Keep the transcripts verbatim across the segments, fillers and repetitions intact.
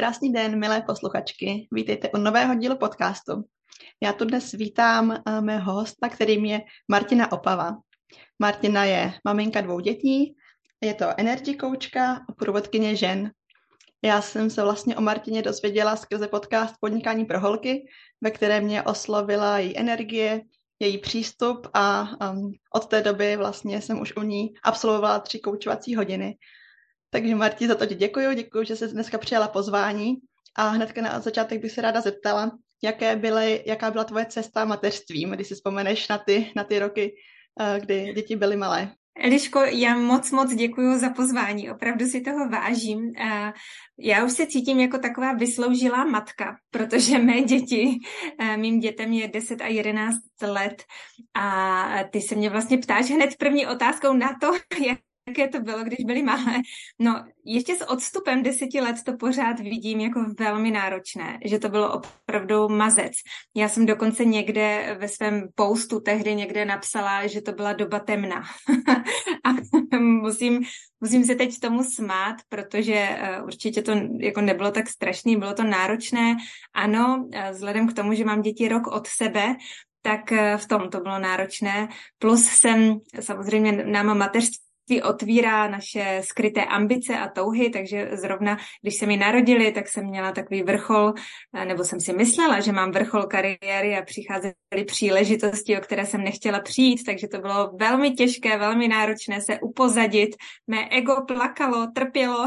Krásný den, milé posluchačky. Vítejte u nového dílu podcastu. Já tu dnes vítám mého hosta, kterým je Martina Opava. Martina je maminka dvou dětí, je to energy koučka a průvodkyně žen. Já jsem se vlastně o Martině dozvěděla skrze podcast Podnikání pro holky, ve které mě oslovila její energie, její přístup a um, od té doby vlastně jsem už u ní absolvovala tři koučovací hodiny. Takže Marti, za to ti děkuju, děkuju, že jsi dneska přijala pozvání a hnedka na začátek bych se ráda zeptala, jaké byly, jaká byla tvoje cesta mateřstvím, když si vzpomeneš na ty, na ty roky, kdy děti byly malé. Eliško, já moc, moc děkuju za pozvání, opravdu si toho vážím. Já už se cítím jako taková vysloužilá matka, protože mé děti, mým dětem je deset a jedenáct let a ty se mě vlastně ptáš hned první otázkou na to, jak jaké to bylo, když byly malé. No, ještě s odstupem deseti let to pořád vidím jako velmi náročné, že to bylo opravdu mazec. Já jsem dokonce někde ve svém postu tehdy někde napsala, že to byla doba temna. A musím, musím se teď tomu smát, protože určitě to jako nebylo tak strašný, bylo to náročné. Ano, vzhledem k tomu, že mám děti rok od sebe, tak v tom to bylo náročné. Plus jsem samozřejmě nám mateřství otvírá naše skryté ambice a touhy, takže zrovna, když se mi narodili, tak jsem měla takový vrchol, nebo jsem si myslela, že mám vrchol kariéry a přicházely příležitosti, o které jsem nechtěla přijít, takže to bylo velmi těžké, velmi náročné se upozadit. Mé ego plakalo, trpělo,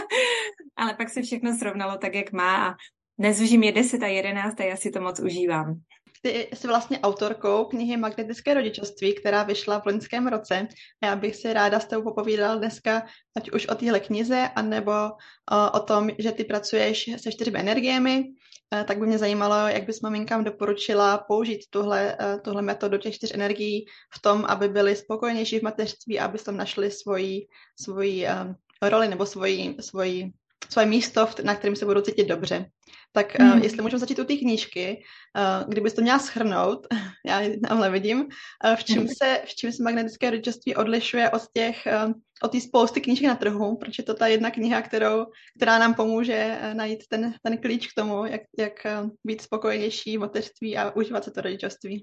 ale pak se všechno srovnalo tak, jak má a dnes už jim je deset a jedenáct a já si to moc užívám. Ty jsi vlastně autorkou knihy Magnetické rodičovství, která vyšla v loňském roce. Já bych si ráda s tebou popovídala dneska, ať už o téhle knize, anebo o, o tom, že ty pracuješ se čtyřmi energiemi. Tak by mě zajímalo, jak bys maminkám doporučila použít tuhle, tuhle metodu těch čtyř energií v tom, aby byly spokojenější v mateřství, aby tam našli svoji, svoji um, roli nebo svoji, svoji, svoje místo, na kterém se budou cítit dobře. Tak mm. uh, jestli můžeme začít u té knížky, uh, kdybys to měla shrnout, já tamhle vidím, uh, v čem se, v čem se magnetické rodičovství odlišuje od těch, uh, od té spousty knížek na trhu, protože je to ta jedna kniha, kterou, která nám pomůže uh, najít ten, ten klíč k tomu, jak, jak uh, být spokojenější v mateřství a užívat se to rodičovství.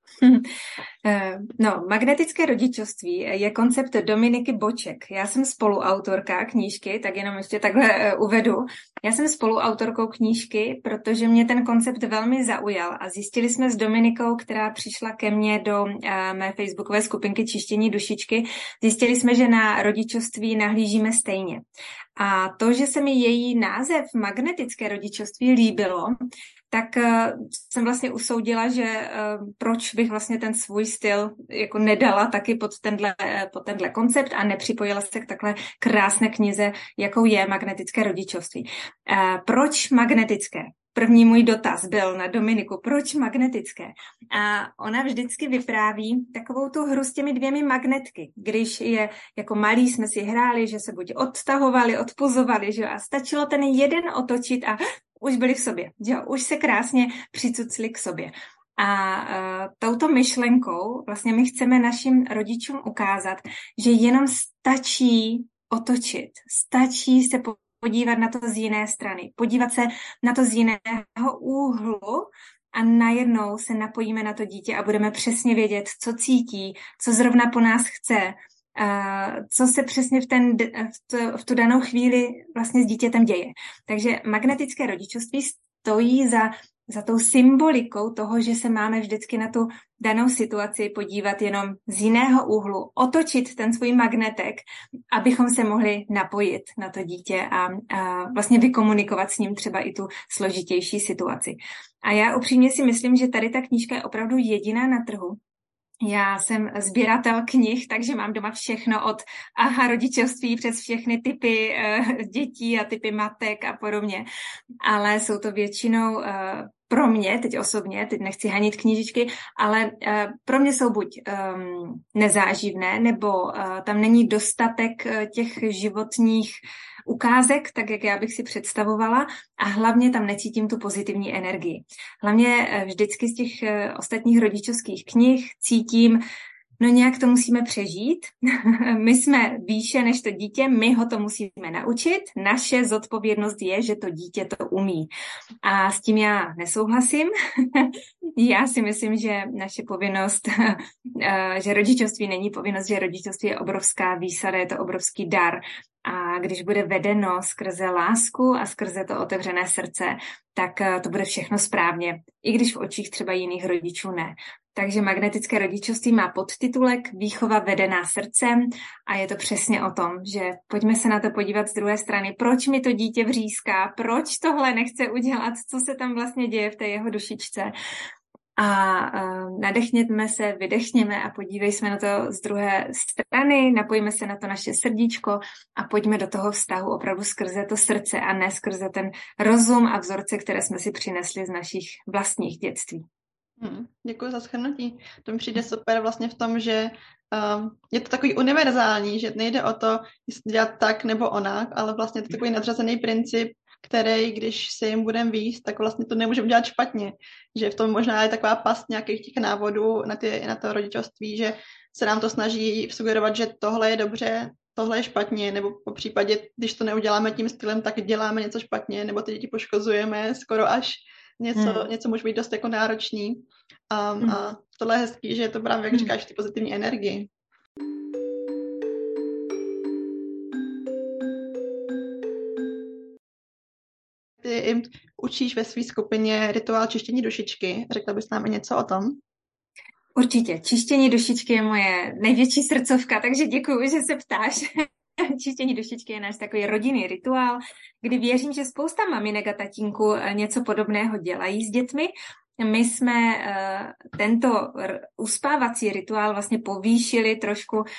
No, magnetické rodičovství je koncept Dominiky Boček. Já jsem spoluautorka knížky, tak jenom ještě takhle uvedu. Já jsem spoluautorkou knížky, protože mě ten koncept velmi zaujal a zjistili jsme s Dominikou, která přišla ke mně do mé facebookové skupinky Čištění dušičky, zjistili jsme, že na rodičovství nahlížíme stejně. A to, že se mi její název magnetické rodičovství líbilo, tak uh, jsem vlastně usoudila, že uh, proč bych vlastně ten svůj styl jako nedala taky pod tenhle, pod tenhle koncept a nepřipojila se k takhle krásné knize, jakou je magnetické rodičovství. Uh, proč magnetické? První můj dotaz byl na Dominiku, proč magnetické? A ona vždycky vypráví takovou tu hru s těmi dvěmi magnetky. Když je jako malí jsme si hráli, že se buď odtahovali, odpuzovali, že a stačilo ten jeden otočit a už byli v sobě, že jo, už se krásně přicucli k sobě. A uh, touto myšlenkou vlastně my chceme našim rodičům ukázat, že jenom stačí otočit, stačí se podívat na to z jiné strany, podívat se na to z jiného úhlu a najednou se napojíme na to dítě a budeme přesně vědět, co cítí, co zrovna po nás chce, Uh, co se přesně v, ten, v, to, v tu danou chvíli vlastně s dítětem děje. Takže magnetické rodičovství stojí za, za tou symbolikou toho, že se máme vždycky na tu danou situaci podívat jenom z jiného úhlu, otočit ten svůj magnetek, abychom se mohli napojit na to dítě a, a vlastně vykomunikovat s ním třeba i tu složitější situaci. A já upřímně si myslím, že tady ta knížka je opravdu jediná na trhu. Já jsem sběratel knih, takže mám doma všechno od aha rodičovství přes všechny typy uh, dětí a typy matek a podobně. Ale jsou to většinou uh, pro mě, teď osobně, teď nechci hanit knížičky, ale uh, pro mě jsou buď um, nezáživné, nebo uh, tam není dostatek uh, těch životních ukázek, tak jak já bych si představovala a hlavně tam necítím tu pozitivní energii. Hlavně vždycky z těch ostatních rodičovských knih cítím No nějak to musíme přežít. My jsme výše než to dítě, my ho to musíme naučit. Naše zodpovědnost je, že to dítě to umí. A s tím já nesouhlasím. Já si myslím, že naše povinnost, že rodičovství není povinnost, že rodičovství je obrovská výsada, je to obrovský dar. A když bude vedeno skrze lásku a skrze to otevřené srdce, tak to bude všechno správně. I když v očích třeba jiných rodičů ne. Takže magnetické rodičovství má podtitulek Výchova vedená srdcem a je to přesně o tom, že pojďme se na to podívat z druhé strany. Proč mi to dítě vříská? Proč tohle nechce udělat? Co se tam vlastně děje v té jeho dušičce? A uh, nadechněme se, vydechněme a podívejme na to z druhé strany, napojíme se na to naše srdíčko a pojďme do toho vztahu opravdu skrze to srdce a ne skrze ten rozum a vzorce, které jsme si přinesli z našich vlastních dětství. Hmm, děkuji za shrnutí. To mi přijde super vlastně v tom, že um, je to takový univerzální, že nejde o to, jestli dělat tak nebo onak, ale vlastně to je takový nadřazený princip, který, když se jim budeme víc, tak vlastně to nemůžeme dělat špatně. Že v tom možná je taková past nějakých těch návodů na, ty, na to rodičovství, že se nám to snaží sugerovat, že tohle je dobře, tohle je špatně, nebo po případě, když to neuděláme tím stylem, tak děláme něco špatně, nebo ty děti poškozujeme skoro až něco, hmm. něco může být dost jako náročný. Um, hmm. A tohle je hezký, že je to právě, jak hmm. říkáš, ty pozitivní energii. Ty učíš ve své skupině rituál čištění dušičky. Řekla bys nám i něco o tom? Určitě. Čištění dušičky je moje největší srdcovka, takže děkuji, že se ptáš. Čištění dušičky je náš takový rodinný rituál, kdy věřím, že spousta maminek a tatínků něco podobného dělají s dětmi. My jsme uh, tento r- uspávací rituál vlastně povýšili trošku uh,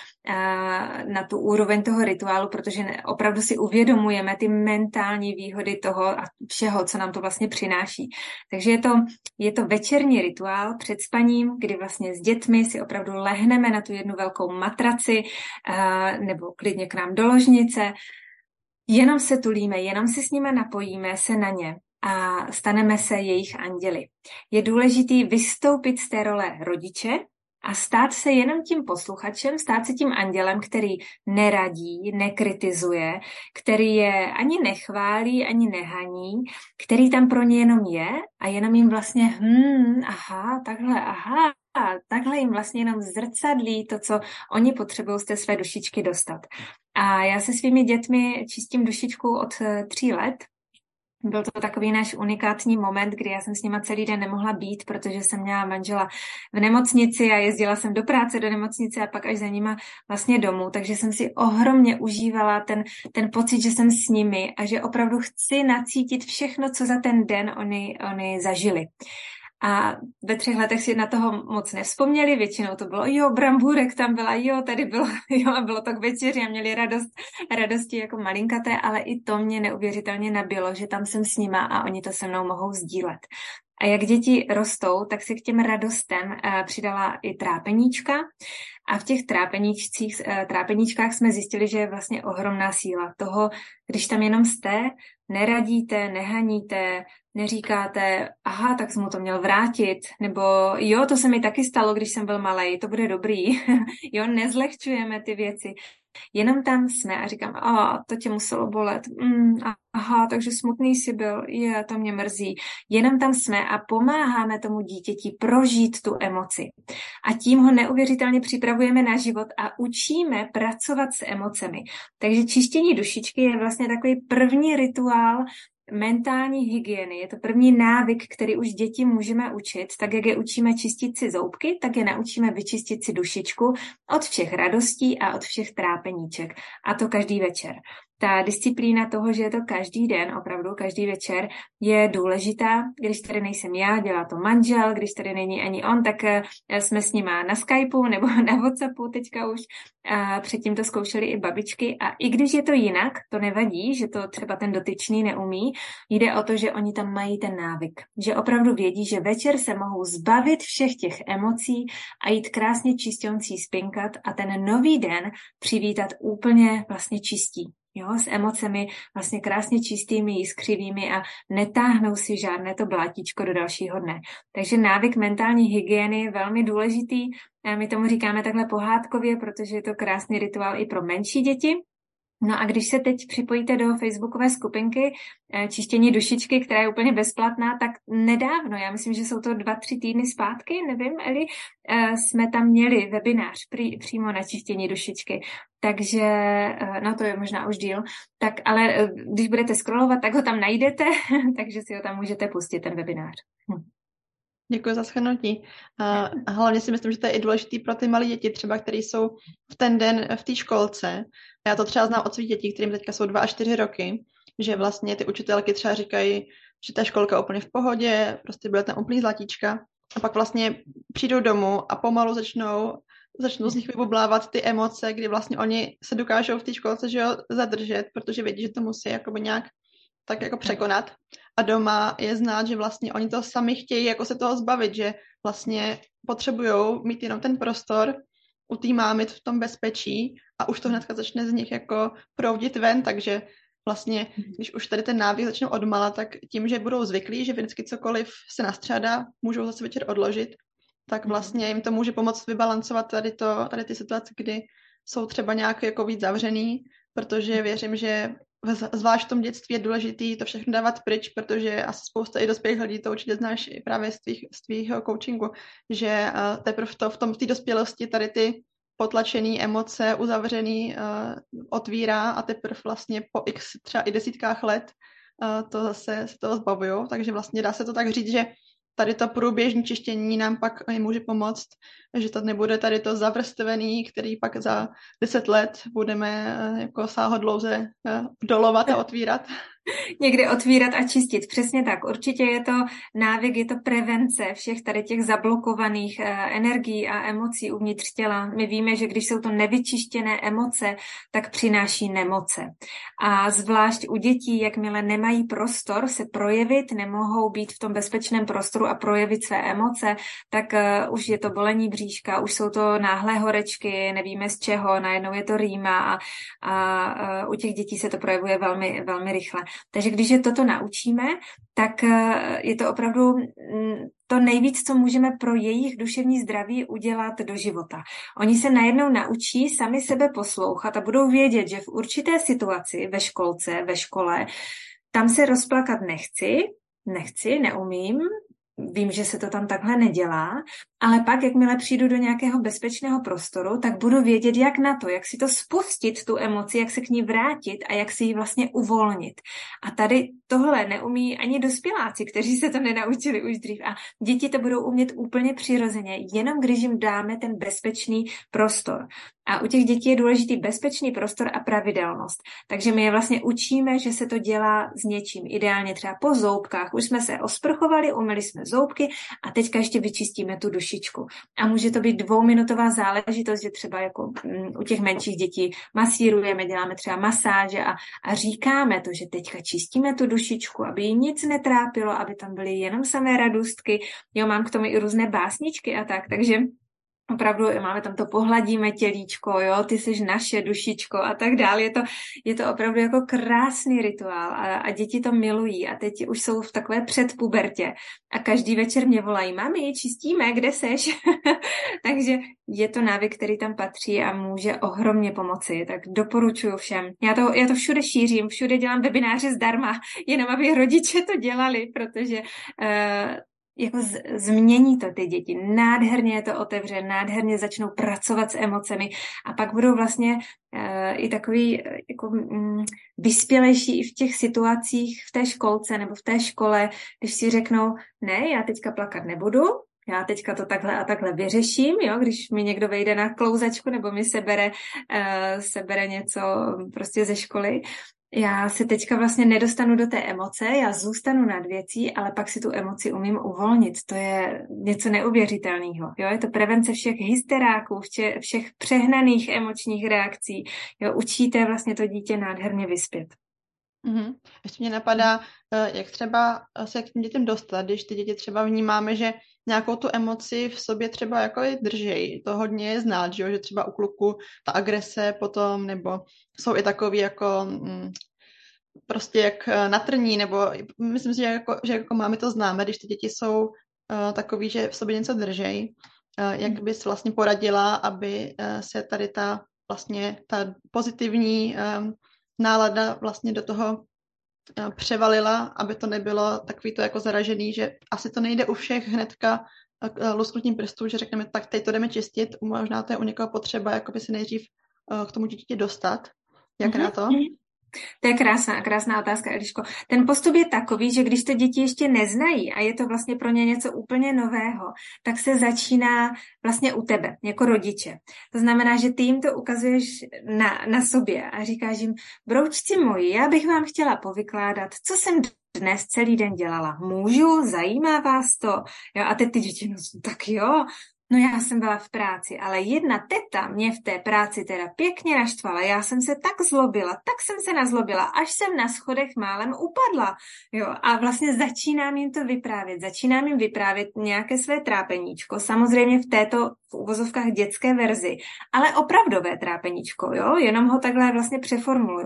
na tu úroveň toho rituálu, protože ne, opravdu si uvědomujeme ty mentální výhody toho a všeho, co nám to vlastně přináší. Takže je to, je to večerní rituál před spaním, kdy vlastně s dětmi si opravdu lehneme na tu jednu velkou matraci uh, nebo klidně k nám do ložnice. Jenom se tulíme, jenom se s nimi napojíme, se na ně a staneme se jejich anděli. Je důležitý vystoupit z té role rodiče a stát se jenom tím posluchačem, stát se tím andělem, který neradí, nekritizuje, který je ani nechválí, ani nehaní, který tam pro ně jenom je a jenom jim vlastně hm, aha, takhle, aha, a takhle jim vlastně jenom zrcadlí to, co oni potřebují z té své dušičky dostat. A já se svými dětmi čistím dušičku od tří let. Byl to takový náš unikátní moment, kdy já jsem s nima celý den nemohla být, protože jsem měla manžela v nemocnici a jezdila jsem do práce do nemocnice a pak až za nima vlastně domů. Takže jsem si ohromně užívala ten, ten pocit, že jsem s nimi a že opravdu chci nacítit všechno, co za ten den oni, oni zažili. A ve třech letech si na toho moc nevzpomněli, většinou to bylo, jo, brambůrek tam byla, jo, tady bylo, jo, a bylo to k večeři a měli radost, radosti jako malinkaté, ale i to mě neuvěřitelně nabilo, že tam jsem s nima a oni to se mnou mohou sdílet. A jak děti rostou, tak si k těm radostem uh, přidala i trápeníčka a v těch trápeníčcích, uh, trápeníčkách jsme zjistili, že je vlastně ohromná síla toho, když tam jenom jste, neradíte, nehaníte, neříkáte, aha, tak jsem mu to měl vrátit, nebo jo, to se mi taky stalo, když jsem byl malej, to bude dobrý, jo, nezlehčujeme ty věci. Jenom tam jsme a říkám, a to tě muselo bolet, mm, aha, takže smutný jsi byl, je, to mě mrzí. Jenom tam jsme a pomáháme tomu dítěti prožít tu emoci. A tím ho neuvěřitelně připravujeme na život a učíme pracovat s emocemi. Takže čištění dušičky je vlastně takový první rituál mentální hygieny. Je to první návyk, který už děti můžeme učit. Tak jak je učíme čistit si zoubky, tak je naučíme vyčistit si dušičku od všech radostí a od všech trápeníček. A to každý večer. Ta disciplína toho, že je to každý den, opravdu každý večer, je důležitá. Když tady nejsem já, dělá to manžel, když tady není ani on, tak jsme s nima na Skypeu nebo na WhatsAppu teďka už. A předtím to zkoušeli i babičky. A i když je to jinak, to nevadí, že to třeba ten dotyčný neumí. Jde o to, že oni tam mají ten návyk. Že opravdu vědí, že večer se mohou zbavit všech těch emocí a jít krásně čistioncí spinkat a ten nový den přivítat úplně vlastně čistí. jo, s emocemi vlastně krásně čistými, jiskřivými a netáhnou si žádné to blátíčko do dalšího dne. Takže návyk mentální hygieny je velmi důležitý. My tomu říkáme takhle pohádkově, protože je to krásný rituál i pro menší děti. No a když se teď připojíte do facebookové skupinky Čištění dušičky, která je úplně bezplatná, tak nedávno, já myslím, že jsou to dva, tři týdny zpátky, nevím, Eli, jsme tam měli webinář prý, přímo na čištění dušičky. Takže, no to je možná už díl, tak ale když budete scrollovat, tak ho tam najdete, takže si ho tam můžete pustit, ten webinář. Hm. Děkuji za shrnutí. A hlavně si myslím, že to je i důležitý pro ty malé děti, třeba, které jsou v ten den v té školce. Já to třeba znám od svých dětí, kterým teďka jsou dva až čtyři roky, že vlastně ty učitelky třeba říkají, že ta školka je úplně v pohodě, prostě bude tam úplný zlatíčka. A pak vlastně přijdou domů a pomalu začnou, začnou z nich vybublávat ty emoce, kdy vlastně oni se dokážou v té školce, že jo, zadržet, protože vědí, že to musí jakoby nějak tak jako překonat. A doma je znát, že vlastně oni to sami chtějí jako se toho zbavit, že vlastně potřebujou mít jenom ten prostor u té mámy v tom bezpečí a už to hnedka začne z nich jako proudit ven, takže vlastně, když už tady ten návyk začnou odmala, tak tím, že budou zvyklí, že vždycky cokoliv se nastřádá, můžou zase večer odložit, tak vlastně jim to může pomoct vybalancovat tady, to, tady ty situace, kdy jsou třeba nějak jako víc zavřený, protože věřím, že zvlášť v tom dětství je důležitý to všechno dávat pryč, protože asi spousta i dospělých lidí to určitě znáš i právě z tvých, z tvýho coachingu, že uh, teprve to, v tom v té dospělosti tady ty potlačené emoce, uzavřený uh, otvírá a teprve vlastně po x třeba i desítkách let uh, to zase se toho zbavujou, takže vlastně dá se to tak říct, že tady to průběžné čištění nám pak může pomoct, že to nebude tady to zavrstvený, který pak za deset let budeme jako sáhodlouze dolovat a otvírat. Někde otvírat a čistit. Přesně tak. Určitě je to návyk, je to prevence všech tady těch zablokovaných energií a emocí uvnitř těla. My víme, že když jsou to nevyčištěné emoce, tak přináší nemoce. A zvlášť u dětí, jakmile nemají prostor se projevit, nemohou být v tom bezpečném prostoru a projevit své emoce, tak už je to bolení bříška, už jsou to náhlé horečky, nevíme z čeho, najednou je to rýma a, a u těch dětí se to projevuje velmi, velmi rychle. Takže když je toto naučíme, tak je to opravdu to nejvíc, co můžeme pro jejich duševní zdraví udělat do života. Oni se najednou naučí sami sebe poslouchat a budou vědět, že v určité situaci ve školce, ve škole, tam se rozplakat nechci, nechci, neumím, vím, že se to tam takhle nedělá, ale pak, jakmile přijdu do nějakého bezpečného prostoru, tak budu vědět, jak na to, jak si to spustit, tu emoci, jak se k ní vrátit a jak si ji vlastně uvolnit. A tady tohle neumí ani dospěláci, kteří se to nenaučili už dřív. A děti to budou umět úplně přirozeně, jenom když jim dáme ten bezpečný prostor. A u těch dětí je důležitý bezpečný prostor a pravidelnost. Takže my je vlastně učíme, že se to dělá s něčím. Ideálně třeba po zoubkách. Už jsme se osprchovali, umyli jsme zoubky a teďka ještě vyčistíme tu dušičku. A může to být dvouminutová záležitost, že třeba jako u těch menších dětí masírujeme, děláme třeba masáže a, a říkáme to, že teďka čistíme tu dušičku, aby jí nic netrápilo, aby tam byly jenom samé radostky. Jo, mám k tomu i různé básničky a tak, takže opravdu máme tam to pohladíme tělíčko, jo, ty seš naše dušičko a tak dále. Je to, je to opravdu jako krásný rituál a, a děti to milují a teď už jsou v takové předpubertě a každý večer mě volají, mami, čistíme, kde seš? Takže je to návyk, který tam patří a může ohromně pomoci, tak doporučuji všem. Já to, já to všude šířím, všude dělám webináře zdarma, jenom aby rodiče to dělali, protože uh, jako z, změní to ty děti. Nádherně je to otevře, nádherně začnou pracovat s emocemi a pak budou vlastně uh, i takový uh, jako um, vyspělejší i v těch situacích v té školce nebo v té škole, když si řeknou, ne, já teďka plakat nebudu, já teďka to takhle a takhle vyřeším, jo, když mi někdo vejde na klouzačku nebo mi sebere, uh, sebere něco prostě ze školy. Já se teďka vlastně nedostanu do té emoce, já zůstanu nad věcí, ale pak si tu emoci umím uvolnit. To je něco neuvěřitelného. Jo? Je to prevence všech hysteráků, vše, všech přehnaných emočních reakcí. Jo? Učíte vlastně to dítě nádherně vyspět. Mm-hmm. Ještě mě napadá, jak třeba se k těm dětem dostat, když ty děti třeba vnímáme, že nějakou tu emoci v sobě třeba jako i držej. To hodně je znát, že, jo? Že třeba u kluku ta agrese potom, nebo jsou i takový jako mm, prostě jak natrní, nebo myslím si, že jako, že jako mámy to známe, když ty děti jsou uh, takový, že v sobě něco držej. Uh, jak bys vlastně poradila, aby uh, se tady ta vlastně ta pozitivní um, nálada vlastně do toho uh, převalila, aby to nebylo takový to jako zaražený, že asi to nejde u všech hnedka uh, lusknutím prstů, že řekneme, tak teď to jdeme čistit, možná to je u někoho potřeba jakoby se nejdřív uh, k tomu dítěti dostat. Jak mm-hmm. na to? To je krásná, krásná otázka, Eliško. Ten postup je takový, že když to děti ještě neznají a je to vlastně pro ně něco úplně nového, tak se začíná vlastně u tebe, jako rodiče. To znamená, že ty jim to ukazuješ na, na sobě a říkáš jim, broučci moji, já bych vám chtěla povykládat, co jsem dnes celý den dělala. Můžu? Zajímá vás to? Jo, a teď ty děti, no tak jo. No já jsem byla v práci, ale jedna teta mě v té práci teda pěkně naštvala. Já jsem se tak zlobila, tak jsem se nazlobila, až jsem na schodech málem upadla. Jo, a vlastně začínám jim to vyprávět. Začínám jim vyprávět nějaké své trápeníčko. Samozřejmě v této v uvozovkách dětské verzi, ale opravdové trápeníčko, jo, jenom ho takhle vlastně přeformuluju.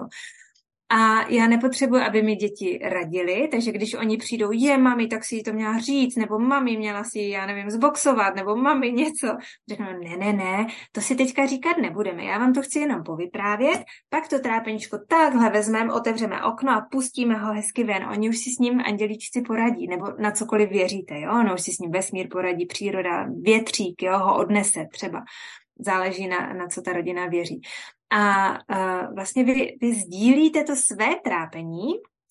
A já nepotřebuji, aby mi děti radili, takže když oni přijdou, je mami, tak si jí to měla říct, nebo mami měla si, já nevím, zboxovat, nebo mami něco. Řeknu, ne, ne, ne, to si teďka říkat nebudeme, já vám to chci jenom povyprávět, pak to trápeničko takhle vezmeme, otevřeme okno a pustíme ho hezky ven. Oni už si s ním andělíčci poradí, nebo na cokoliv věříte, jo, ono už si s ním vesmír poradí, příroda, větřík, jo, ho odnese třeba. Záleží na, na co ta rodina věří. A uh, vlastně vy, vy sdílíte to své trápení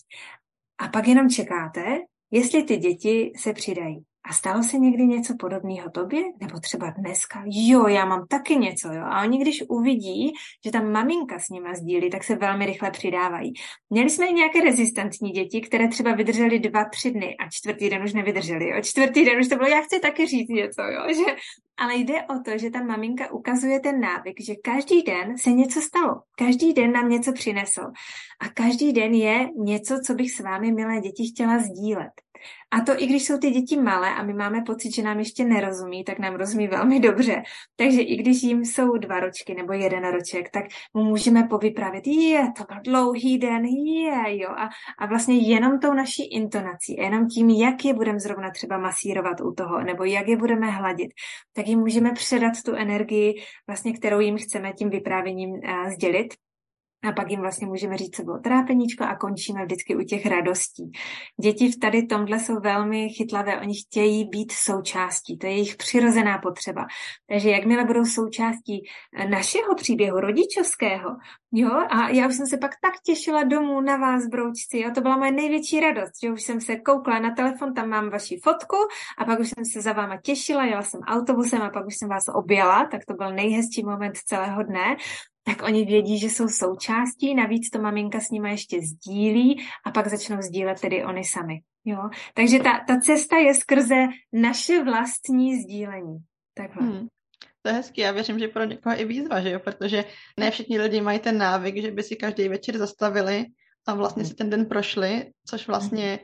a pak jenom čekáte, jestli ty děti se přidají. A stalo se někdy něco podobného tobě? Nebo třeba dneska? Jo, já mám taky něco, jo. A oni, když uvidí, že ta maminka s nima sdílí, tak se velmi rychle přidávají. Měli jsme i nějaké rezistentní děti, které třeba vydržely dva, tři dny a čtvrtý den už nevydrželi, jo. Čtvrtý den už to bylo, já chci taky říct něco, jo. Že... Ale jde o to, že ta maminka ukazuje ten návyk, že každý den se něco stalo. Každý den nám něco přinesl. A každý den je něco, co bych s vámi, milé děti, chtěla sdílet. A to i když jsou ty děti malé a my máme pocit, že nám ještě nerozumí, tak nám rozumí velmi dobře. Takže i když jim jsou dva ročky nebo jeden roček, tak mu můžeme povyprávět, je, to byl dlouhý den, je, jo. A, a vlastně jenom tou naší intonací, jenom tím, jak je budeme zrovna třeba masírovat u toho, nebo jak je budeme hladit, tak jim můžeme předat tu energii, vlastně, kterou jim chceme tím vyprávěním uh, sdělit. A pak jim vlastně můžeme říct, co bylo trápeníčko a končíme vždycky u těch radostí. Děti v tady tomhle jsou velmi chytlavé, oni chtějí být součástí, to je jejich přirozená potřeba. Takže jakmile budou součástí našeho příběhu rodičovského, jo, a já už jsem se pak tak těšila domů na vás, broučci, jo, to byla moje největší radost, že už jsem se koukla na telefon, tam mám vaši fotku a pak už jsem se za váma těšila, jela jsem autobusem a pak už jsem vás objela, tak to byl nejhezčí moment celého dne. Tak oni vědí, že jsou součástí, navíc to maminka s nimi ještě sdílí a pak začnou sdílet tedy oni sami. Jo? Takže ta, ta cesta je skrze naše vlastní sdílení. Takhle. Hmm. To je hezký, já věřím, že pro někoho i výzva, že jo? Protože ne všichni lidi mají ten návyk, že by si každý večer zastavili a vlastně si ten den prošli, což vlastně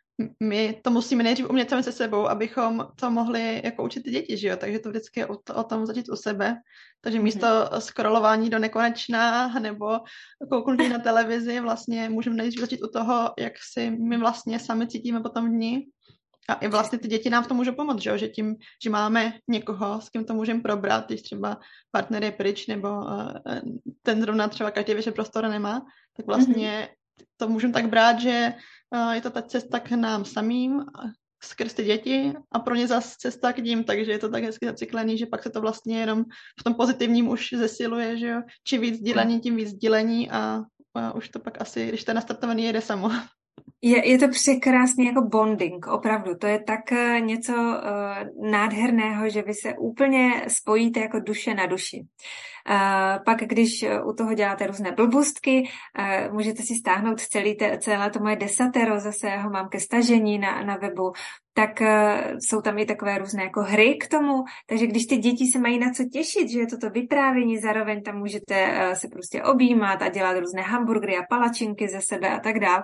my to musíme nejdřív umět sami se sebou, abychom to mohli jako učit ty děti, že jo? Takže to vždycky je o, to, o tom začít u sebe. Takže místo mm-hmm. scrollování do nekonečna nebo kouknutí na televizi vlastně můžeme nejdřív začít u toho, jak si my vlastně sami cítíme po tom dni. A i vlastně ty děti nám v tom můžou pomoct, že jo? Že tím, že máme někoho, s kým to můžeme probrat, když třeba partner je pryč nebo uh, ten zrovna třeba každý večer prostor nemá, tak vlastně mm-hmm. to můžeme tak brát, že uh, je to ta cesta k nám samým, skrz ty děti a pro ně zase cesta k ním, takže je to tak hezky zacyklený, že pak se to vlastně jenom v tom pozitivním už zesiluje, že jo? Či víc sdílení, tím víc sdílení a, a už to pak asi, když to je nastartovaný, jede samo. Je, je to překrásný jako bonding, opravdu. To je tak něco uh, nádherného, že vy se úplně spojíte jako duše na duši. Uh, pak, když u toho děláte různé blbostky, uh, můžete si stáhnout celý te, celé to moje desatero, zase ho mám ke stažení na, na webu, tak uh, jsou tam i takové různé jako hry k tomu, takže když ty děti se mají na co těšit, že je toto vyprávění, zároveň tam můžete uh, se prostě objímat a dělat různé hamburgery a palačinky ze sebe a tak dál,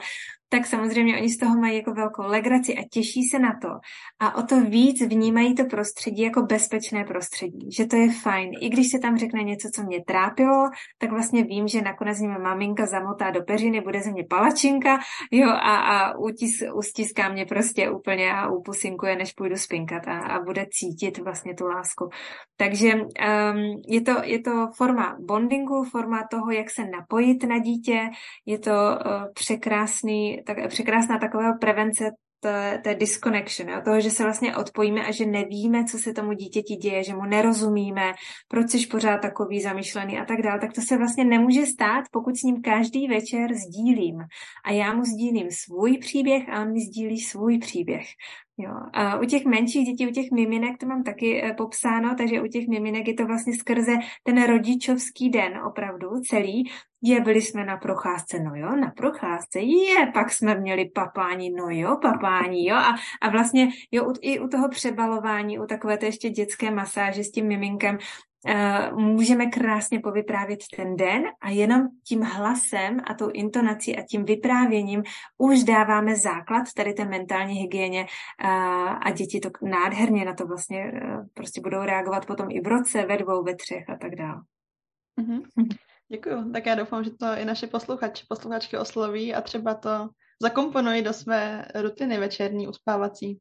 tak samozřejmě oni z toho mají jako velkou legraci a těší se na to. A o to víc vnímají to prostředí jako bezpečné prostředí, že to je fajn. I když se tam řekne něco, co mě trápilo, tak vlastně vím, že nakonec mě maminka zamotá do peřiny, bude ze mě palačinka, jo, a, a utis, ustiská mě prostě úplně a upusinkuje, než půjdu spinkat a, a bude cítit vlastně tu lásku. Takže um, je, to, je to forma bondingu, forma toho, jak se napojit na dítě, je to uh, překrásný, tak, překrásná taková prevence té, té disconnection, jo? Toho, že se vlastně odpojíme a že nevíme, co se tomu dítěti děje, že mu nerozumíme, proč jsi pořád takový zamýšlený a tak dále, tak to se vlastně nemůže stát, pokud s ním každý večer sdílím. A já mu sdílím svůj příběh a on mi sdílí svůj příběh. Jo. A u těch menších dětí, u těch miminek, to mám taky e, popsáno, takže u těch miminek je to vlastně skrze ten rodičovský den opravdu celý. Je, byli jsme na procházce, no jo, na procházce, je, pak jsme měli papání, no jo, papání, jo, a, a vlastně, jo, u, i u toho přebalování, u takové té ještě dětské masáže s tím miminkem, Uh, můžeme krásně povyprávět ten den a jenom tím hlasem a tou intonací a tím vyprávěním už dáváme základ tady té mentální hygieně uh, a děti to nádherně na to vlastně uh, prostě budou reagovat potom i v roce, ve dvou, ve třech a tak dále. Mm-hmm. Děkuju. Tak já doufám, že to i naše posluchači, posluchačky osloví a třeba to zakomponují do své rutiny večerní uspávací.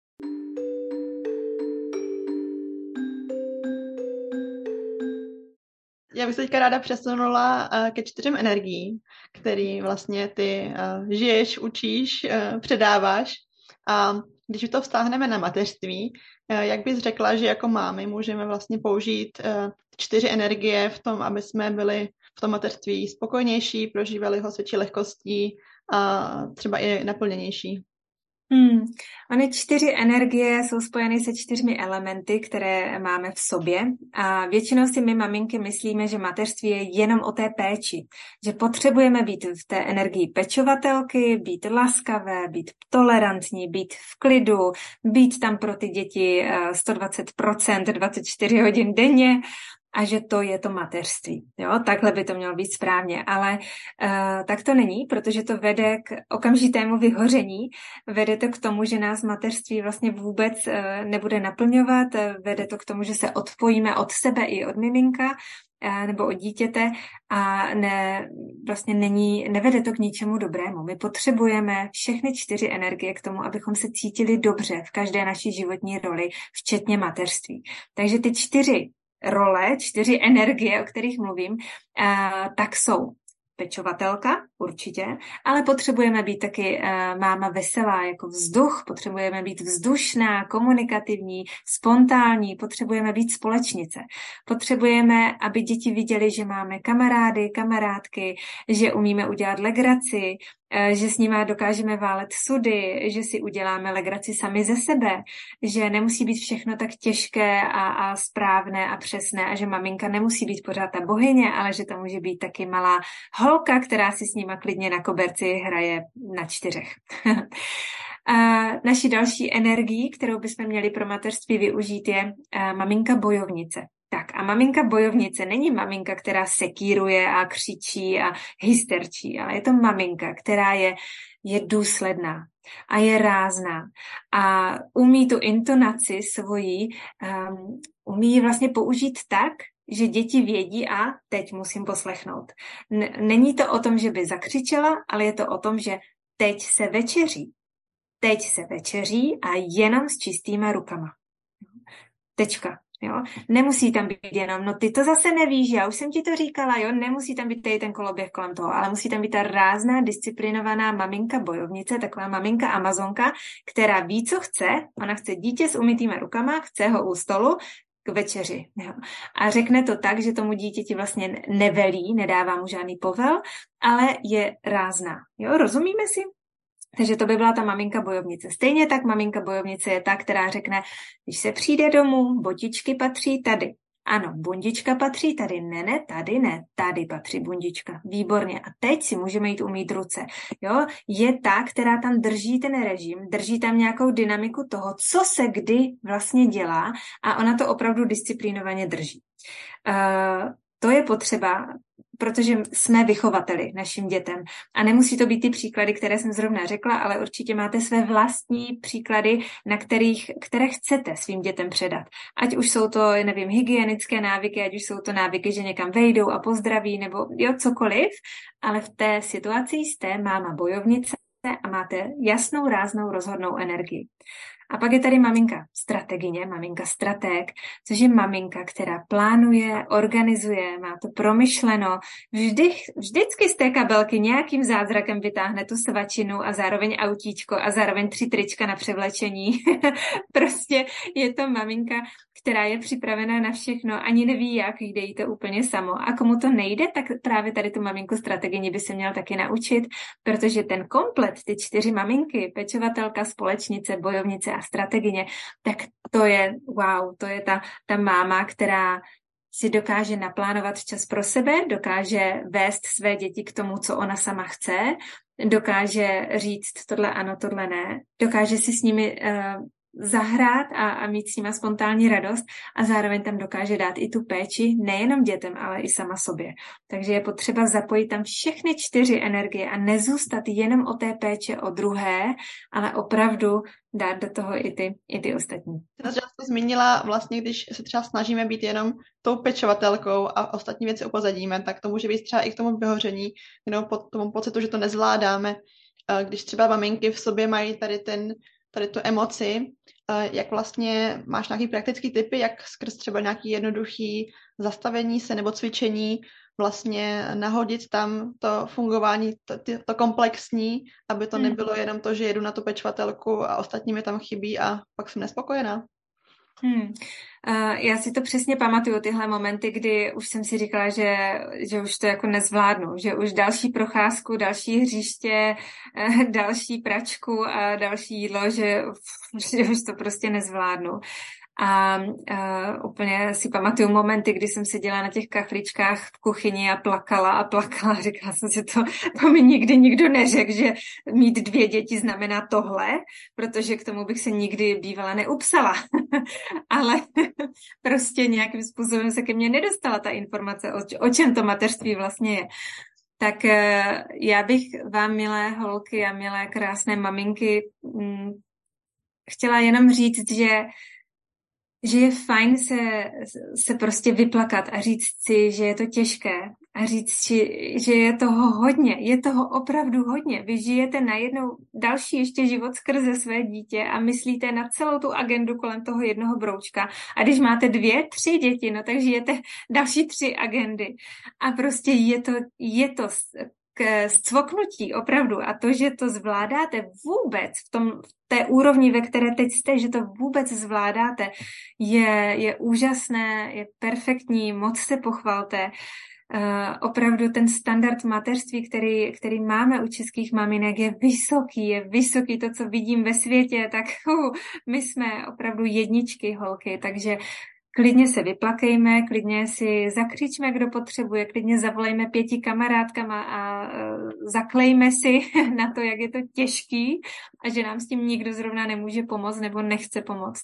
Já bych se teďka ráda přesunula uh, ke čtyřem energiím, který vlastně ty uh, žiješ, učíš, uh, předáváš. A když to vztáhneme na mateřství, uh, jak bys řekla, že jako mámy můžeme vlastně použít uh, čtyři energie v tom, aby jsme byli v tom mateřství spokojnější, prožívali ho s větší lehkostí a třeba i naplněnější? Hmm. Ony čtyři energie jsou spojeny se čtyřmi elementy, které máme v sobě a většinou si my maminky myslíme, že mateřství je jenom o té péči, že potřebujeme být v té energii pečovatelky, být laskavé, být tolerantní, být v klidu, být tam pro ty děti sto dvacet procent dvacet čtyři hodin denně, a že to je to mateřství. Jo? Takhle by to mělo být správně, ale uh, tak to není, protože to vede k okamžitému vyhoření, vede to k tomu, že nás mateřství vlastně vůbec uh, nebude naplňovat, uh, vede to k tomu, že se odpojíme od sebe i od miminka, uh, nebo od dítěte a ne, vlastně není, nevede to k ničemu dobrému. My potřebujeme všechny čtyři energie k tomu, abychom se cítili dobře v každé naší životní roli, včetně mateřství. Takže ty čtyři role, čtyři energie, o kterých mluvím, tak jsou pečovatelka, určitě, ale potřebujeme být taky máma veselá jako vzduch, potřebujeme být vzdušná, komunikativní, spontánní, potřebujeme být společnice. Potřebujeme, aby děti viděli, že máme kamarády, kamarádky, že umíme udělat legraci, že s nimi dokážeme válet sudy, že si uděláme legraci sami ze sebe, že nemusí být všechno tak těžké a, a správné a přesné a že maminka nemusí být pořád ta bohyně, ale že to může být taky malá holka, která si s nima klidně na koberci hraje na čtyřech. A naší další energií, kterou bychom měli pro mateřství využít, je maminka bojovnice. Tak a maminka bojovnice není maminka, která sekíruje a křičí a hysterčí, ale je to maminka, která je, je důsledná a je rázná a umí tu intonaci svojí, um, umí ji vlastně použít tak, že děti vědí a teď musím poslechnout. N- není to o tom, že by zakřičela, ale je to o tom, že teď se večeří. Teď se večeří a jenom s čistýma rukama. Tečka. Jo? Nemusí tam být jenom, no ty to zase nevíš, já už jsem ti to říkala, jo, nemusí tam být tady ten koloběh kolem toho, ale musí tam být ta rázná, disciplinovaná maminka bojovnice, taková maminka amazonka, která ví, co chce, ona chce dítě s umytýma rukama, chce ho u stolu k večeři. Jo? A řekne to tak, že tomu dítěti vlastně nevelí, nedává mu žádný povel, ale je rázná. Jo, rozumíme si? Takže to by byla ta maminka bojovnice. Stejně tak maminka bojovnice je ta, která řekne, když se přijde domů, botičky patří tady. Ano, bundička patří tady. Ne, ne, tady ne, tady patří bundička. Výborně. A teď si můžeme jít umýt ruce. Jo? Je ta, která tam drží ten režim, drží tam nějakou dynamiku toho, co se kdy vlastně dělá a ona to opravdu disciplinovaně drží. Uh, to je potřeba, protože jsme vychovateli našim dětem. A nemusí to být ty příklady, které jsem zrovna řekla, ale určitě máte své vlastní příklady, na kterých, které chcete svým dětem předat. Ať už jsou to, nevím, hygienické návyky, ať už jsou to návyky, že někam vejdou a pozdraví, nebo jo, cokoliv, ale v té situaci jste máma bojovnice a máte jasnou, ráznou, rozhodnou energii. A pak je tady maminka strategině, maminka stratég, což je maminka, která plánuje, organizuje, má to promyšleno. Vždy, vždycky z té kabelky nějakým zázrakem vytáhne tu svačinu a zároveň autíčko a zároveň tři trička na převlečení. Prostě je to maminka, která je připravená na všechno, ani neví jak, jde jí to úplně samo. A komu to nejde, tak právě tady tu maminku strategii by se měl taky naučit, protože ten komplet, ty čtyři maminky, pečovatelka, společnice, bojovnice a strategině, tak to je wow, to je ta, ta máma, která si dokáže naplánovat čas pro sebe, dokáže vést své děti k tomu, co ona sama chce, dokáže říct tohle ano, tohle ne, dokáže si s nimi uh, zahrát a, a mít s nima spontánní radost a zároveň tam dokáže dát i tu péči nejenom dětem, ale i sama sobě. Takže je potřeba zapojit tam všechny čtyři energie a nezůstat jenom o té péče o druhé, ale opravdu dát do toho i ty, i ty ostatní. Já jsem zmínila vlastně, když se třeba snažíme být jenom tou pečovatelkou a ostatní věci upozadíme, tak to může být třeba i k tomu vyhoření, jenom pod tomu pocitu, že to nezvládáme. Když třeba maminky v sobě mají tady ten tady tu emoci, jak vlastně máš nějaký praktický tipy, jak skrz třeba nějaký jednoduchý zastavení se nebo cvičení vlastně nahodit tam to fungování, to, to komplexní, aby to nebylo jenom to, že jedu na tu pečovatelku a ostatní mi tam chybí a pak jsem nespokojená. Hmm. Uh, já si to přesně pamatuju, tyhle momenty, kdy už jsem si říkala, že, že už to jako nezvládnu, že už další procházku, další hřiště, uh, další pračku a další jídlo, že, že už to prostě nezvládnu. A uh, úplně si pamatuju momenty, kdy jsem seděla na těch kachličkách v kuchyni a plakala a plakala. Říkala jsem si to, to mi nikdy nikdo neřekl, že mít dvě děti znamená tohle, protože k tomu bych se nikdy bývala neupsala. Ale prostě nějakým způsobem se ke mně nedostala ta informace, o, o čem to mateřství vlastně je. Tak uh, já bych vám, milé holky a milé krásné maminky, m, chtěla jenom říct, že že je fajn se, se prostě vyplakat a říct si, že je to těžké a říct si, že je toho hodně, je toho opravdu hodně. Vy žijete najednou další ještě život skrze své dítě a myslíte na celou tu agendu kolem toho jednoho broučka. A když máte dvě, tři děti, no tak žijete další tři agendy. A prostě je to, je to k zcvoknutí opravdu a to, že to zvládáte vůbec v tom, v té úrovni, ve které teď jste, že to vůbec zvládáte, je, je úžasné, je perfektní, moc se pochvalte. Uh, opravdu ten standard mateřství, který, který máme u českých maminek, je vysoký, je vysoký. To, co vidím ve světě, tak uh, my jsme opravdu jedničky holky, takže klidně se vyplakejme, klidně si zakřičme, kdo potřebuje, klidně zavolejme pěti kamarádkama a uh, zaklejme si na to, jak je to těžký a že nám s tím nikdo zrovna nemůže pomoct nebo nechce pomoct.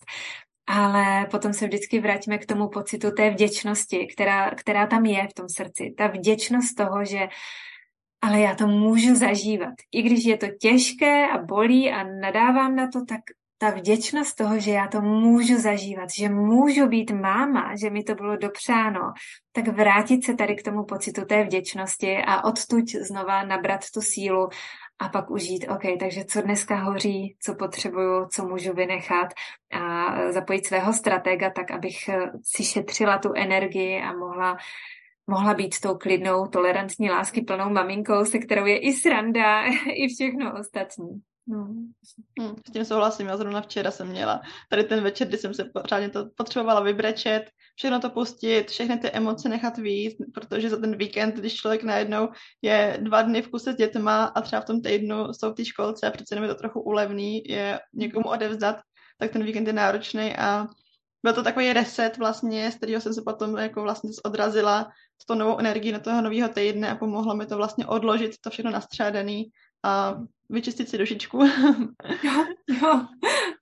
Ale potom se vždycky vrátíme k tomu pocitu té vděčnosti, která, která tam je v tom srdci. Ta vděčnost toho, že ale já to můžu zažívat. I když je to těžké a bolí a nadávám na to, tak ta vděčnost toho, že já to můžu zažívat, že můžu být máma, že mi to bylo dopřáno, tak vrátit se tady k tomu pocitu té vděčnosti a odtud znova nabrat tu sílu a pak užít, OK, takže co dneska hoří, co potřebuju, co můžu vynechat a zapojit svého stratega tak, abych si šetřila tu energii a mohla mohla být tou klidnou, tolerantní, láskyplnou maminkou, se kterou je i sranda, i všechno ostatní. No. Hmm, s tím souhlasím, já zrovna včera jsem měla tady ten večer, kdy jsem se pořádně to potřebovala vybrečet, všechno to pustit, všechny ty emoce nechat víc, protože za ten víkend, když člověk najednou je dva dny v kuse s dětma a třeba v tom týdnu jsou v té školce a přece jenom je to trochu ulevný, je někomu odevzdat, tak ten víkend je náročný a byl to takový reset vlastně, z kterého jsem se potom jako vlastně odrazila s tou novou energií na toho nového týdne a pomohlo mi to vlastně odložit to všechno nastřádaný a vyčistit si dušičku. Jo, jo,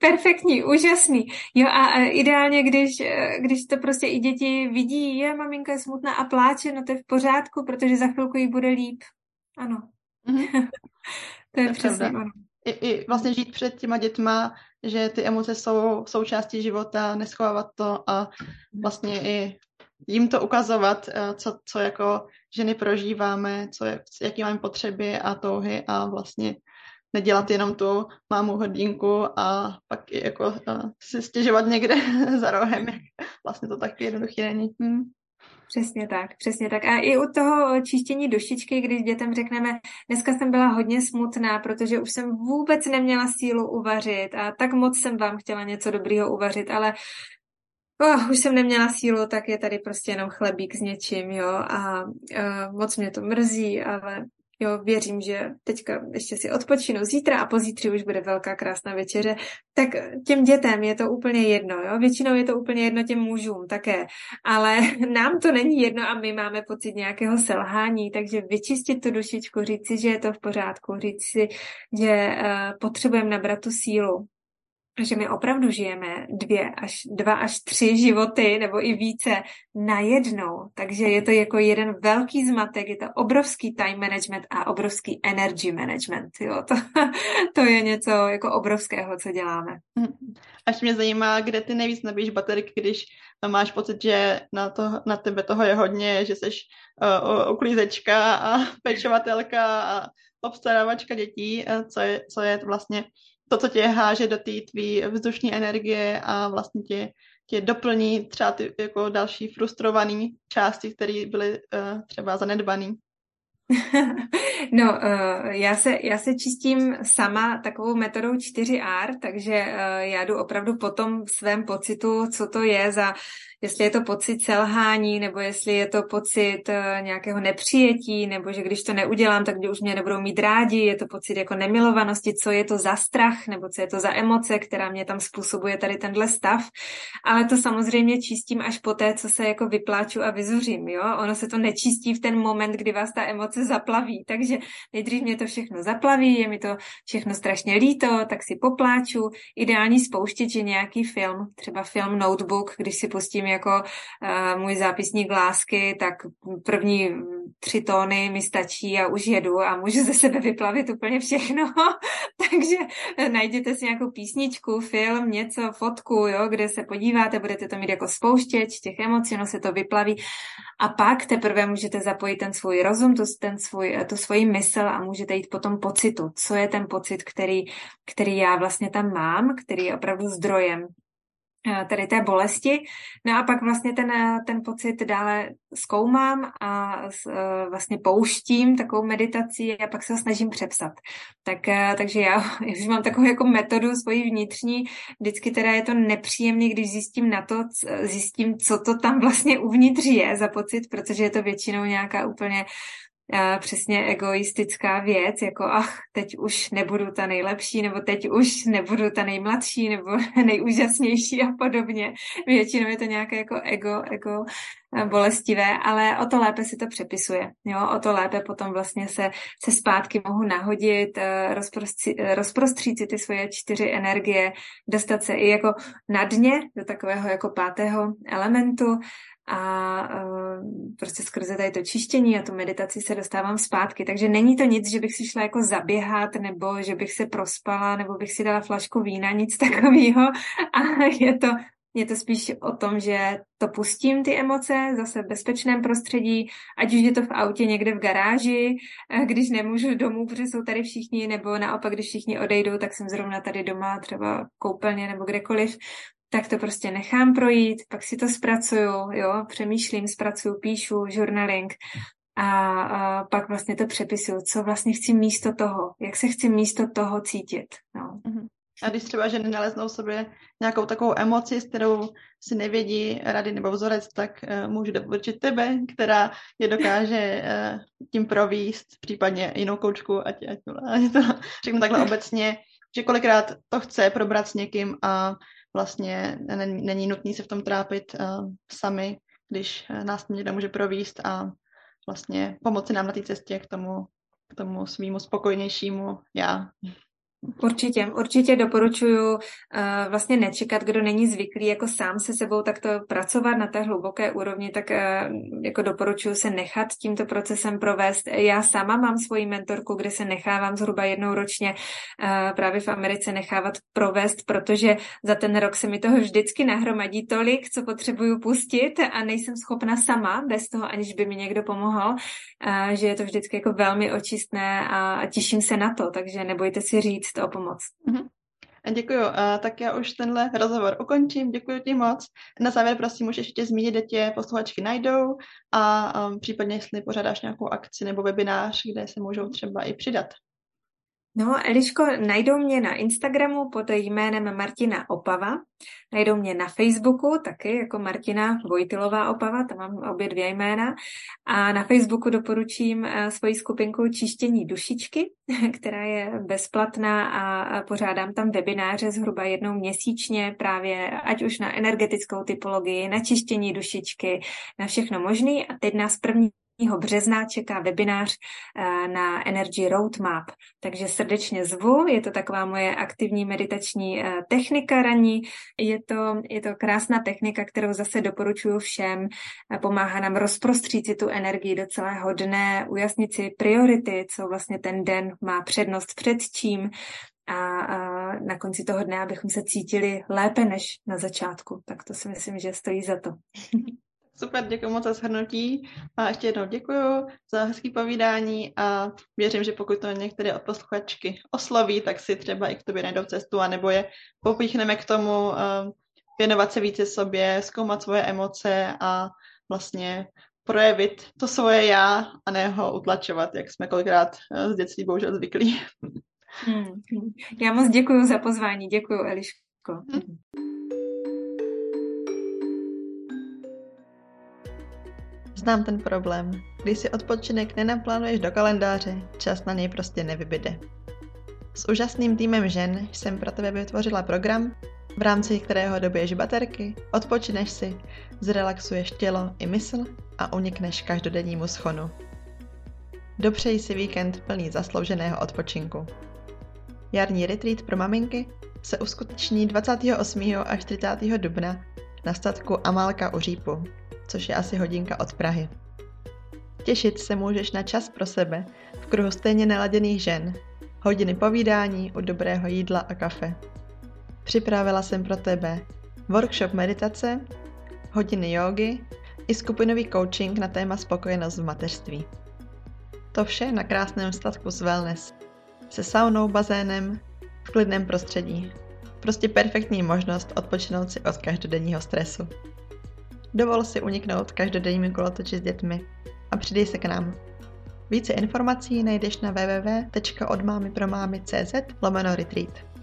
Perfektní, úžasný. Jo a ideálně, když, když to prostě i děti vidí, je, maminka je smutná a pláče, no to je v pořádku, protože za chvilku jí bude líp. Ano. Mm-hmm. To je To je přesně pravda. ono. I, I vlastně žít před těma dětma, že ty emoce jsou součástí života, neschovávat to a vlastně i jim to ukazovat, co, co jako ženy prožíváme, co je, jaký máme potřeby a touhy a vlastně nedělat jenom tu mámu hodinku a pak i jako uh, si stěžovat někde za rohem. Vlastně to taky jednoduchý není. Hmm. Přesně tak, přesně tak. A i u toho čištění dušičky, když dětem řekneme, dneska jsem byla hodně smutná, protože už jsem vůbec neměla sílu uvařit a tak moc jsem vám chtěla něco dobrýho uvařit, ale oh, už jsem neměla sílu, tak je tady prostě jenom chlebík s něčím, jo, a uh, moc mě to mrzí, ale jo, věřím, že teďka ještě si odpočinu zítra a pozítří už bude velká krásná večeře, tak těm dětem je to úplně jedno, jo, většinou je to úplně jedno těm mužům také, ale nám to není jedno a my máme pocit nějakého selhání, takže vyčistit tu dušičku, říct si, že je to v pořádku, říct si, že uh, potřebujeme nabrat tu sílu, že my opravdu žijeme dvě až, dva až tři životy, nebo i více najednou. Takže je to jako jeden velký zmatek, je to obrovský time management a obrovský energy management. Jo. To, to je něco jako obrovského, co děláme. Až mě zajímá, kde ty nejvíc nabíjíš baterky, když máš pocit, že na, to, na tebe toho je hodně, že jsi uh, uklízečka a pečovatelka a obstarávačka dětí, co je, co je vlastně to, co tě háže do té tvý vzdušní energie a vlastně tě, tě doplní třeba ty jako další frustrované části, které byly uh, třeba zanedbané. No, uh, já se, já se čistím sama takovou metodou čtyři R, takže uh, já jdu opravdu po tom svém pocitu, co to je za, jestli je to pocit selhání, nebo jestli je to pocit uh, nějakého nepřijetí, nebo že když to neudělám, tak už mě nebudou mít rádi, je to pocit jako nemilovanosti, co je to za strach, nebo co je to za emoce, která mě tam způsobuje tady tenhle stav. Ale to samozřejmě čistím až poté, co se jako vypláču a vyzuřím, jo. Ono se to nečistí v ten moment, kdy vás ta emoce zaplaví, takže nejdřív mě to všechno zaplaví, je mi to všechno strašně líto, tak si popláču. Ideální spouštěč je nějaký film, třeba film Notebook, když si pustím jako uh, můj zápisník lásky, tak první tři tóny mi stačí a už jedu a můžu ze sebe vyplavit úplně všechno. Takže najděte si nějakou písničku, film, něco, fotku, jo, kde se podíváte, budete to mít jako spouštěč těch emocí, ono se to vyplaví a pak teprve můžete zapojit ten svůj rozum, tu, ten svůj, tu svoji mysl a můžete jít po tom pocitu. Co je ten pocit, který, který já vlastně tam mám, který je opravdu zdrojem tady té bolesti. No a pak vlastně ten, ten pocit dále zkoumám a vlastně pouštím takovou meditaci a pak se ho snažím přepsat. Tak, takže já už mám takovou jako metodu svoji vnitřní, vždycky teda je to nepříjemný, když zjistím na to, zjistím, co to tam vlastně uvnitř je za pocit, protože je to většinou nějaká úplně Uh, přesně egoistická věc, jako ach, teď už nebudu ta nejlepší, nebo teď už nebudu ta nejmladší, nebo nejúžasnější a podobně. Většinou je to nějaké jako ego, ego uh, bolestivé, ale o to lépe si to přepisuje. Jo? O to lépe potom vlastně se, se zpátky mohu nahodit, uh, rozprostři, uh, rozprostřít si ty svoje čtyři energie, dostat se i jako na dně do takového jako pátého elementu, a uh, prostě skrze tady to čištění a tu meditaci se dostávám zpátky. Takže není to nic, že bych si šla jako zaběhat, nebo že bych se prospala, nebo bych si dala flašku vína, nic takového. A je to, je to spíš o tom, že to pustím ty emoce zase v bezpečném prostředí, ať už je to v autě někde v garáži, když nemůžu domů, protože jsou tady všichni, nebo naopak, když všichni odejdou, tak jsem zrovna tady doma, třeba v koupelně nebo kdekoliv, tak to prostě nechám projít, pak si to zpracuju, jo, přemýšlím, zpracuju, píšu, journaling a, a pak vlastně to přepisuju, co vlastně chci místo toho, jak se chci místo toho cítit, no. A když třeba ženy naleznou sobě nějakou takovou emoci, s kterou si nevědí rady nebo vzorec, tak uh, můžu doporučit tebe, která je dokáže uh, tím províst, případně jinou koučku, ať, ať, ať to řeknu takhle obecně, že kolikrát to chce probrat s někým a vlastně není, není nutný se v tom trápit uh, sami, když nás někdo může províst a vlastně pomoci nám na té cestě k tomu, k tomu svýmu spokojnějšímu já. Určitě, určitě doporučuji uh, vlastně nečekat, kdo není zvyklý jako sám se sebou takto pracovat na té hluboké úrovni, tak uh, jako doporučuji se nechat tímto procesem provést. Já sama mám svoji mentorku, kde se nechávám zhruba jednou ročně uh, právě v Americe nechávat provést, protože za ten rok se mi toho vždycky nahromadí tolik, co potřebuju pustit a nejsem schopna sama, bez toho, aniž by mi někdo pomohl, uh, že je to vždycky jako velmi očistné a, a těším se na to, takže nebojte si říct o pomoc. Mm-hmm. Děkuju. Uh, tak já už tenhle rozhovor ukončím. Děkuji ti moc. Na závěr prosím můžeš ještě zmínit, kde tě posluchačky najdou a um, případně jestli pořádáš nějakou akci nebo webinář, kde se můžou třeba i přidat. No, Eliško, najdou mě na Instagramu pod jménem Martina Opava, najdou mě na Facebooku taky jako Martina Vojtilová Opava, tam mám obě dvě jména a na Facebooku doporučím svoji skupinku Čištění dušičky, která je bezplatná a pořádám tam webináře zhruba jednou měsíčně právě ať už na energetickou typologii, na čištění dušičky, na všechno možný a teď nás první března čeká webinář na Energy Roadmap, takže srdečně zvu, je to taková moje aktivní meditační technika ranní, je to, je to krásná technika, kterou zase doporučuji všem, pomáhá nám rozprostřít si tu energii do celého dne, ujasnit si priority, co vlastně ten den má přednost před čím a, a na konci toho dne, abychom se cítili lépe než na začátku, tak to si myslím, že stojí za to. Super, děkuji moc za shrnutí a ještě jednou děkuji za hezký povídání a věřím, že pokud to některé od posluchačky osloví, tak si třeba i k tobě najdou cestu, anebo je popíchneme k tomu uh, věnovat se více sobě, zkoumat svoje emoce a vlastně projevit to svoje já a ne ho utlačovat, jak jsme kolikrát uh, z dětství bohužel zvyklí. Hmm. Já moc děkuji za pozvání, děkuji Eliško. Hmm. Znám ten problém. Když si odpočinek nenaplánuješ do kalendáře, čas na něj prostě nevybyde. S úžasným týmem žen jsem pro tebe vytvořila program, v rámci kterého dobiješ baterky, odpočineš si, zrelaxuješ tělo i mysl a unikneš každodennímu schonu. Dopřej si víkend plný zaslouženého odpočinku. Jarní retreat pro maminky se uskuteční dvacátého osmého až třicátého dubna na statku Amálka u Řípu, což je asi hodinka od Prahy. Těšit se můžeš na čas pro sebe v kruhu stejně naladěných žen, hodiny povídání u dobrého jídla a kafe. Připravila jsem pro tebe workshop meditace, hodiny jógy i skupinový coaching na téma spokojenost v mateřství. To vše na krásném statku z Wellness, se saunou, bazénem, v klidném prostředí. Prostě perfektní možnost odpočinout si od každodenního stresu. Dovol si uniknout každodennímu kolotoči s dětmi a přidej se k nám. Více informací najdeš na w w w tečka od mámy pro mámy tečka cz lomeno retreat.